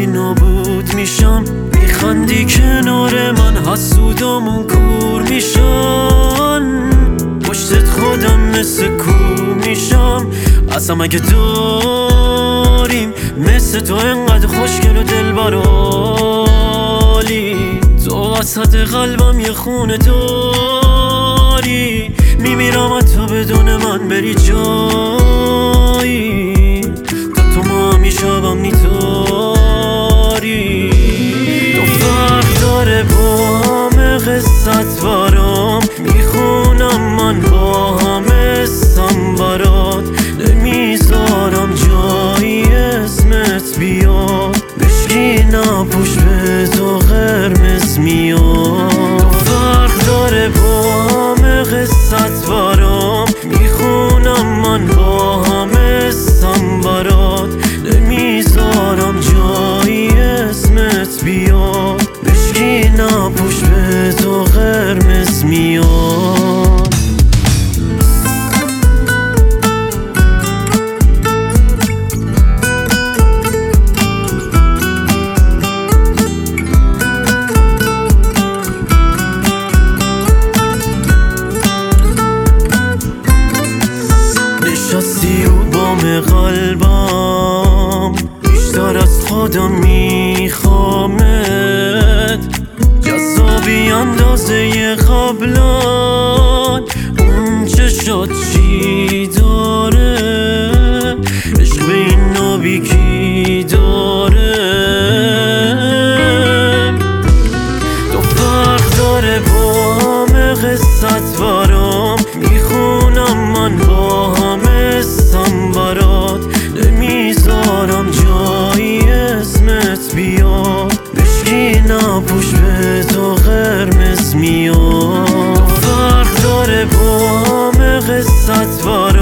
ولی نابود میشم. میخندی کنار من، حسودامون کور میشن. پشتت خودم مثل کو میشم. اصلا اگه داریم مثل تو انقدر خوشگل و دلبرالی، تو وسط قلبم یه خونه داری. میمیرم تو بدون من بری جایی، تا تو ما همیشه بم نیتاری. تو فرق داره با همه قصت برام، میخونم من با همه اسم برات. نمیذارم جایی اسمت بیاد، مشکی نپوش به تو قرمز میاد. تو فرق داره با همه قصت برام، میخونم من با همه اسم برات. نمیذارم جایی اسمت بیاد، مشکی نپوش به تو قرمز میاد. نشستی رو بام قلبم، بیشتر از خودم میخوامت. جذابی اندازه قبلان، اون چشات چی داره؟ عشق به این نابی کی داره؟ تو فرق داره با همه قصت برام، میخونم من با همه اسم برات. نمیذارم جایی اسمت بیاد، مشکی نپوش به تو قرمز میاد. تو فرق داره با همه قصت برام،